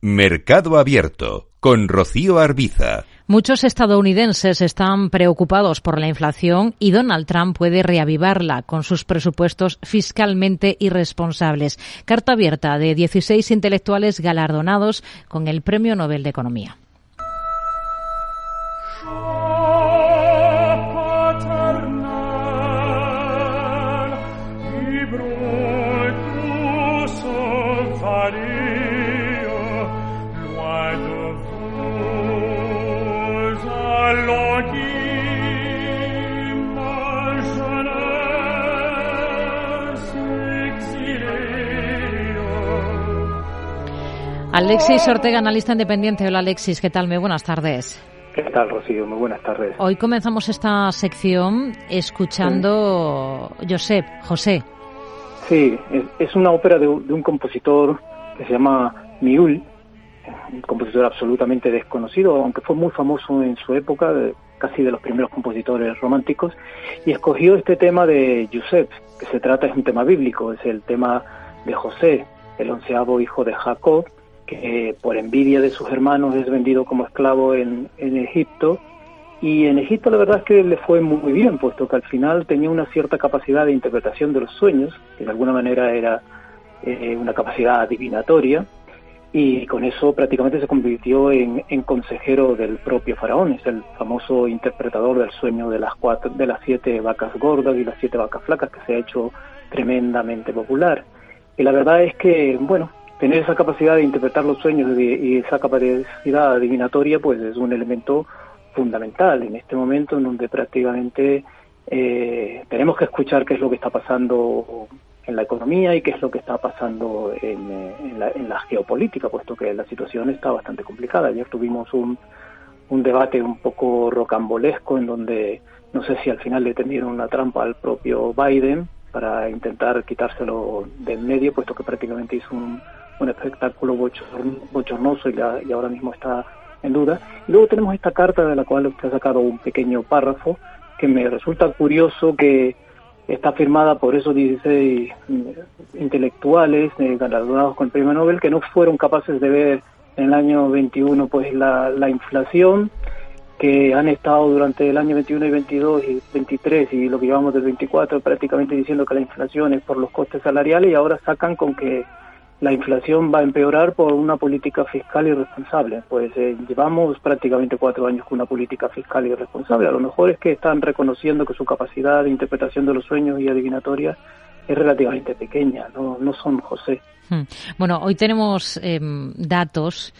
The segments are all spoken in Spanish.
Mercado Abierto, con Rocío Arbiza. Muchos estadounidenses están preocupados por la inflación y Donald Trump puede reavivarla con sus presupuestos fiscalmente irresponsables. Carta abierta de 16 intelectuales galardonados con el Premio Nobel de Economía. Alexis Ortega, analista independiente. Hola Alexis, ¿qué tal? Muy buenas tardes. ¿Qué tal, Rocío? Muy buenas tardes. Hoy comenzamos esta sección escuchando José. Sí, es una ópera de un compositor que se llama Miul, un compositor absolutamente desconocido, aunque fue muy famoso en su época, casi de los primeros compositores románticos, y escogió este tema de Josep, que es un tema bíblico, es el tema de José, el 11º hijo de Jacob, que por envidia de sus hermanos es vendido como esclavo en Egipto, y en Egipto la verdad es que le fue muy bien, puesto que al final tenía una cierta capacidad de interpretación de los sueños, que de alguna manera era una capacidad adivinatoria, y con eso prácticamente se convirtió en consejero del propio faraón. Es el famoso interpretador del sueño de las 7 vacas gordas y las 7 vacas flacas, que se ha hecho tremendamente popular. Y la verdad es que, tener esa capacidad de interpretar los sueños y esa capacidad adivinatoria, pues es un elemento fundamental en este momento en donde prácticamente tenemos que escuchar qué es lo que está pasando en la economía y qué es lo que está pasando en la geopolítica, puesto que la situación está bastante complicada. Ayer tuvimos un debate un poco rocambolesco en donde no sé si al final le tendieron una trampa al propio Biden para intentar quitárselo del medio, puesto que prácticamente hizo un espectáculo bochornoso y ahora mismo está en duda. Y luego tenemos esta carta de la cual usted ha sacado un pequeño párrafo que me resulta curioso, que está firmada por esos 16 intelectuales galardonados con el Premio Nobel, que no fueron capaces de ver en el año 21 pues la inflación, que han estado durante el año 21 y 22 y 23 y lo que llevamos del 24 prácticamente diciendo que la inflación es por los costes salariales, y ahora sacan con que la inflación va a empeorar por una política fiscal irresponsable. Pues llevamos prácticamente 4 años con una política fiscal irresponsable. A lo mejor es que están reconociendo que su capacidad de interpretación de los sueños y adivinatoria es relativamente pequeña, no son José. Bueno, hoy tenemos datos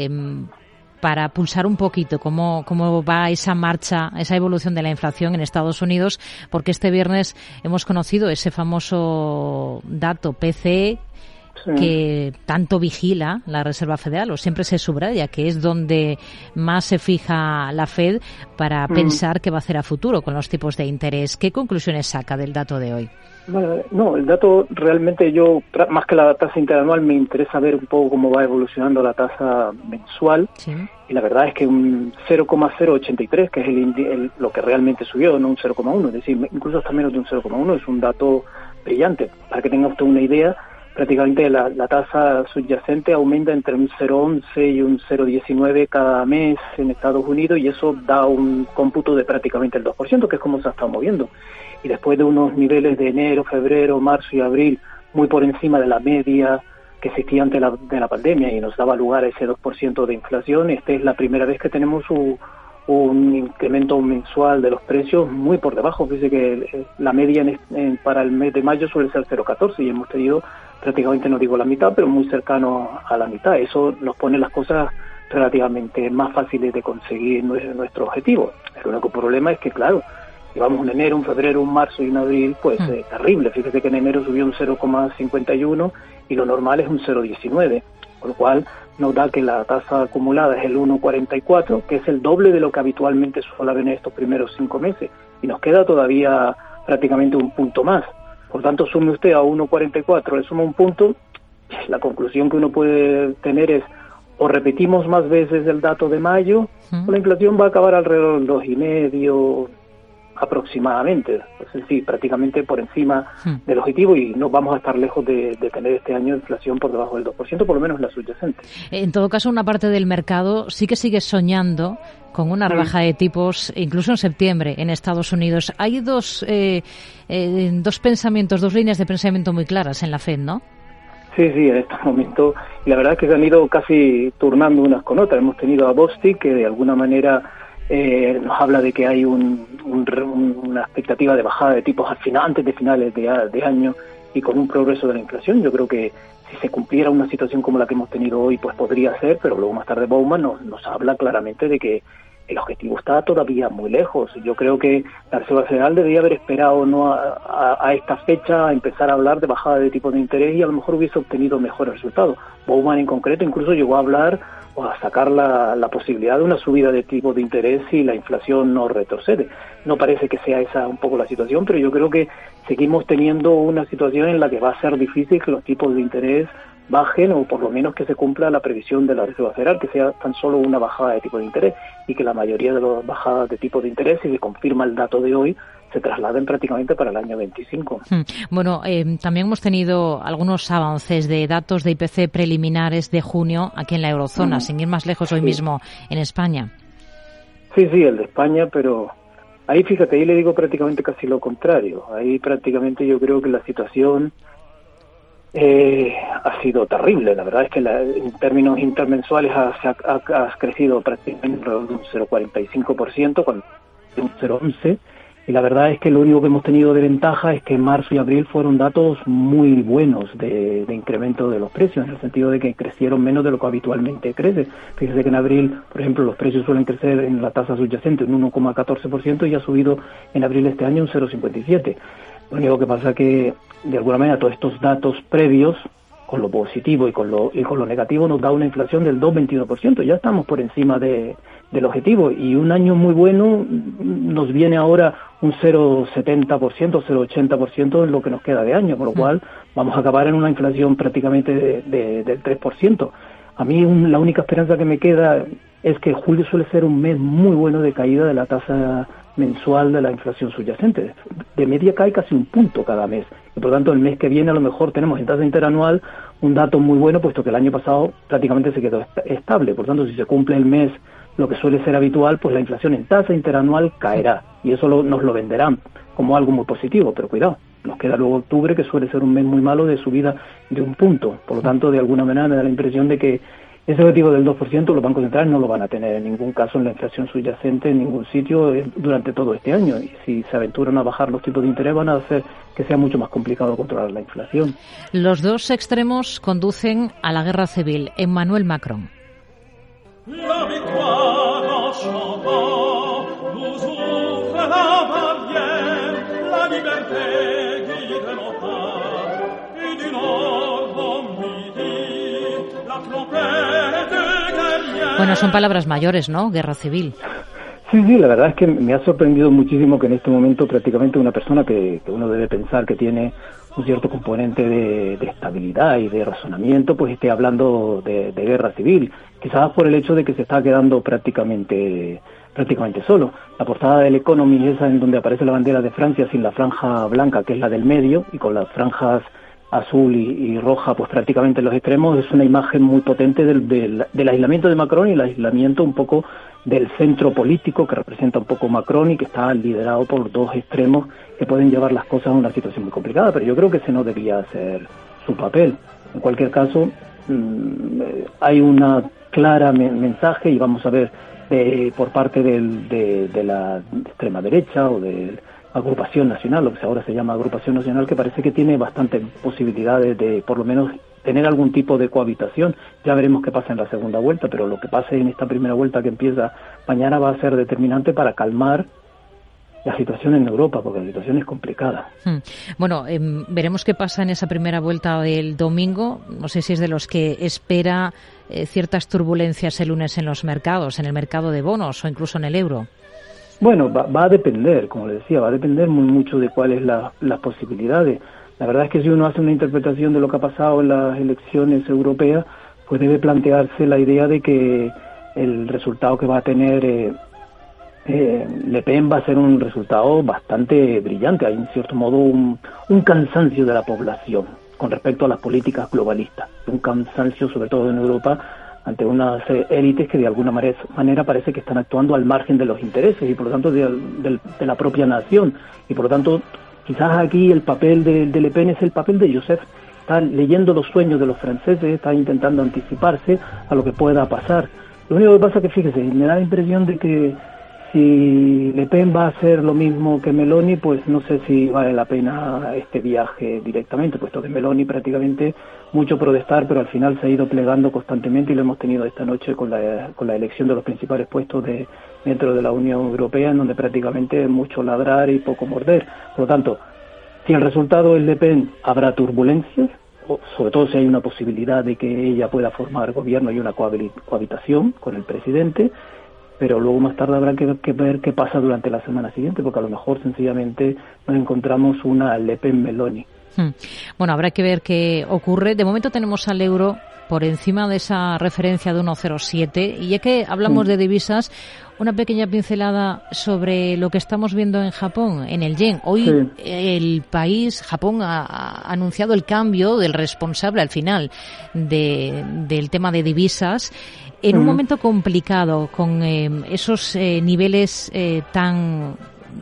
para pulsar un poquito cómo va esa marcha, esa evolución de la inflación en Estados Unidos, porque este viernes hemos conocido ese famoso dato PCE, que tanto vigila la Reserva Federal, o siempre se subraya que es donde más se fija la Fed para pensar qué va a hacer a futuro con los tipos de interés. ¿Qué conclusiones saca del dato de hoy? No, el dato realmente más que la tasa interanual, me interesa ver un poco cómo va evolucionando la tasa mensual. Sí. Y la verdad es que un 0,083, que es lo que realmente subió, no un 0,1, es decir, incluso hasta menos de un 0,1, es un dato brillante. Para que tenga usted una idea, prácticamente la tasa subyacente aumenta entre un 0,11 y un 0,19 cada mes en Estados Unidos, y eso da un cómputo de prácticamente el 2%, que es como se ha estado moviendo. Y después de unos niveles de enero, febrero, marzo y abril muy por encima de la media que existía antes de la pandemia y nos daba lugar a ese 2% de inflación, esta es la primera vez que tenemos un incremento mensual de los precios muy por debajo. Fíjese que la media para el mes de mayo suele ser 0,14 y hemos tenido prácticamente, no digo la mitad, pero muy cercano a la mitad. Eso nos pone las cosas relativamente más fáciles de conseguir nuestro objetivo. El único problema es que, claro, llevamos un enero, un febrero, un marzo y un abril, pues terrible. Fíjese que en enero subió un 0,51 y lo normal es un 0,19, con lo cual nos da que la tasa acumulada es el 1,44, que es el doble de lo que habitualmente suele haber en estos primeros 5 meses, y nos queda todavía prácticamente un punto más. Por tanto, sume usted a 1,44, le suma un punto, la conclusión que uno puede tener es, o repetimos más veces el dato de mayo, o la inflación va a acabar alrededor del 2,5, aproximadamente, es decir, prácticamente por encima del objetivo, y no vamos a estar lejos de tener este año inflación por debajo del 2%, por lo menos la subyacente. En todo caso, una parte del mercado sí que sigue soñando con una rebaja de tipos, incluso en septiembre, en Estados Unidos. Hay dos pensamientos, dos líneas de pensamiento muy claras en la Fed, ¿no? Sí, en estos momentos, y la verdad es que se han ido casi turnando unas con otras. Hemos tenido a Bostic, que de alguna manera nos habla de que hay una expectativa de bajada de tipos antes de finales de año y con un progreso de la inflación. Yo creo que si se cumpliera una situación como la que hemos tenido hoy, pues podría ser, pero luego más tarde Bowman nos habla claramente de que el objetivo está todavía muy lejos. Yo creo que la Reserva Federal debería haber esperado no a esta fecha a empezar a hablar de bajada de tipos de interés, y a lo mejor hubiese obtenido mejores resultados. Bowman en concreto incluso llegó a hablar o a sacar la posibilidad de una subida de tipos de interés si la inflación no retrocede. No parece que sea esa un poco la situación, pero yo creo que seguimos teniendo una situación en la que va a ser difícil que los tipos de interés bajen, o por lo menos que se cumpla la previsión de la Reserva Federal, que sea tan solo una bajada de tipo de interés, y que la mayoría de las bajadas de tipo de interés, si se confirma el dato de hoy, se trasladen prácticamente para el año 25. Bueno, también hemos tenido algunos avances de datos de IPC preliminares de junio aquí en la eurozona, sin ir más lejos hoy mismo en España. Sí, el de España, pero ahí fíjate, ahí le digo prácticamente casi lo contrario. Ahí prácticamente yo creo que la situación ha sido terrible. La verdad es que en términos intermensuales ha crecido prácticamente un 0,45%, con un 0,11%, y la verdad es que lo único que hemos tenido de ventaja es que marzo y abril fueron datos muy buenos de incremento de los precios, en el sentido de que crecieron menos de lo que habitualmente crece. Fíjese que en abril, por ejemplo, los precios suelen crecer en la tasa subyacente un 1,14% y ha subido en abril este año un 0,57%. Lo único que pasa que, de alguna manera, todos estos datos previos, con lo positivo y con lo negativo, nos da una inflación del 2,21%. Ya estamos por encima del objetivo, y un año muy bueno nos viene ahora un 0,70%, 0,80% en lo que nos queda de año, con lo cual vamos a acabar en una inflación prácticamente del 3%. A mí la única esperanza que me queda es que julio suele ser un mes muy bueno de caída de la tasa mensual de la inflación subyacente. De media cae casi un punto cada mes, y por lo tanto el mes que viene a lo mejor tenemos en tasa interanual un dato muy bueno, puesto que el año pasado prácticamente se quedó estable. Por lo tanto, si se cumple el mes lo que suele ser habitual, pues la inflación en tasa interanual caerá, y eso nos lo venderán como algo muy positivo. Pero cuidado, nos queda luego octubre, que suele ser un mes muy malo de subida de un punto. Por lo tanto, de alguna manera me da la impresión de que ese objetivo del 2% los bancos centrales no lo van a tener en ningún caso en la inflación subyacente en ningún sitio durante todo este año, y si se aventuran a bajar los tipos de interés van a hacer que sea mucho más complicado controlar la inflación. Los dos extremos conducen a la guerra civil. Emmanuel Macron. Bueno, son palabras mayores, ¿no? Guerra civil. Sí, la verdad es que me ha sorprendido muchísimo que en este momento prácticamente una persona que uno debe pensar que tiene un cierto componente de estabilidad y de razonamiento, pues esté hablando de guerra civil, quizás por el hecho de que se está quedando prácticamente solo. La portada del Economy, esa en donde aparece la bandera de Francia sin la franja blanca, que es la del medio, y con las franjas azul y roja, pues prácticamente en los extremos, es una imagen muy potente del aislamiento de Macron y el aislamiento un poco del centro político que representa un poco Macron, y que está liderado por dos extremos que pueden llevar las cosas a una situación muy complicada, pero yo creo que ese no debía ser su papel. En cualquier caso, hay una clara mensaje, y vamos a ver por parte de la extrema derecha o de Agrupación Nacional, lo que ahora se llama Agrupación Nacional, que parece que tiene bastantes posibilidades de por lo menos tener algún tipo de cohabitación. Ya veremos qué pasa en la segunda vuelta, pero lo que pase en esta primera vuelta que empieza mañana va a ser determinante para calmar la situación en Europa, porque la situación es complicada. Bueno, veremos qué pasa en esa primera vuelta del domingo. No sé si es de los que espera ciertas turbulencias el lunes en los mercados, en el mercado de bonos o incluso en el euro. Bueno, va a depender, como le decía, va a depender mucho de cuáles las posibilidades. La verdad es que si uno hace una interpretación de lo que ha pasado en las elecciones europeas, pues debe plantearse la idea de que el resultado que va a tener Le Pen va a ser un resultado bastante brillante. Hay en cierto modo un cansancio de la población con respecto a las políticas globalistas, un cansancio sobre todo en Europa ante unas élites que de alguna manera parece que están actuando al margen de los intereses y por lo tanto de la propia nación, y por lo tanto quizás aquí el papel de Le Pen es el papel de Joseph. Está leyendo los sueños de los franceses, está intentando anticiparse a lo que pueda pasar. Lo único que pasa es que, fíjese, me da la impresión de que si Le Pen va a hacer lo mismo que Meloni, pues no sé si vale la pena este viaje directamente, puesto que Meloni prácticamente mucho protestar, pero al final se ha ido plegando constantemente y lo hemos tenido esta noche con la elección de los principales puestos dentro de la Unión Europea, en donde prácticamente mucho ladrar y poco morder. Por lo tanto, si el resultado es Le Pen, habrá turbulencias, sobre todo si hay una posibilidad de que ella pueda formar gobierno y una cohabitación con el presidente, pero luego más tarde habrá que ver qué pasa durante la semana siguiente, porque a lo mejor sencillamente nos encontramos una Le Pen-Meloni. Bueno, habrá que ver qué ocurre. De momento tenemos al euro por encima de esa referencia de 1,07. Y ya que hablamos de divisas, una pequeña pincelada sobre lo que estamos viendo en Japón, en el yen. Hoy el país, Japón, ha anunciado el cambio del responsable al final del tema de divisas. En un momento complicado, con esos niveles tan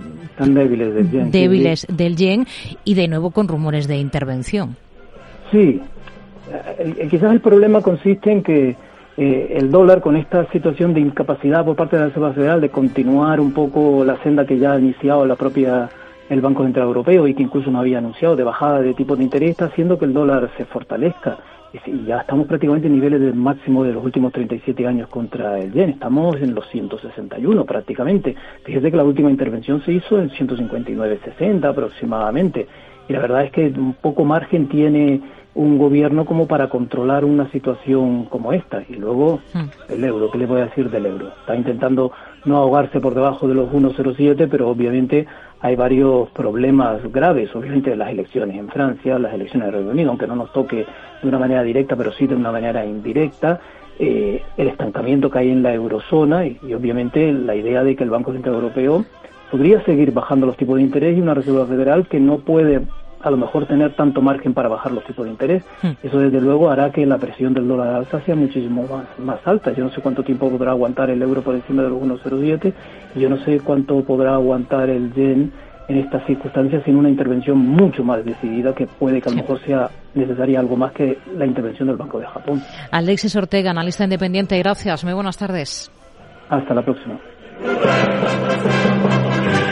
débiles del yen y de nuevo con rumores de intervención. Sí, quizás el problema consiste en que el dólar, con esta situación de incapacidad por parte de la Reserva Federal de continuar un poco la senda que ya ha iniciado el Banco Central Europeo y que incluso no había anunciado de bajada de tipos de interés, está haciendo que el dólar se fortalezca. Y ya estamos prácticamente en niveles del máximo de los últimos 37 años contra el yen. Estamos en los 161 prácticamente. Fíjese que la última intervención se hizo en 159.60 aproximadamente. Y la verdad es que un poco margen tiene un gobierno como para controlar una situación como esta. Y luego el euro, ¿qué le voy a decir del euro? Está intentando no ahogarse por debajo de los 1,07, pero obviamente hay varios problemas graves, obviamente las elecciones en Francia, las elecciones en Reino Unido, aunque no nos toque de una manera directa, pero sí de una manera indirecta, el estancamiento que hay en la eurozona y obviamente la idea de que el Banco Central Europeo podría seguir bajando los tipos de interés y una Reserva Federal que no puede a lo mejor tener tanto margen para bajar los tipos de interés. Eso desde luego hará que la presión del dólar alza sea muchísimo más alta. Yo no sé cuánto tiempo podrá aguantar el euro por encima de los 1,07 y yo no sé cuánto podrá aguantar el yen en estas circunstancias sin una intervención mucho más decidida, que puede que a lo mejor sea necesaria algo más que la intervención del Banco de Japón. Alexis Ortega, analista independiente, gracias. Muy buenas tardes. Hasta la próxima.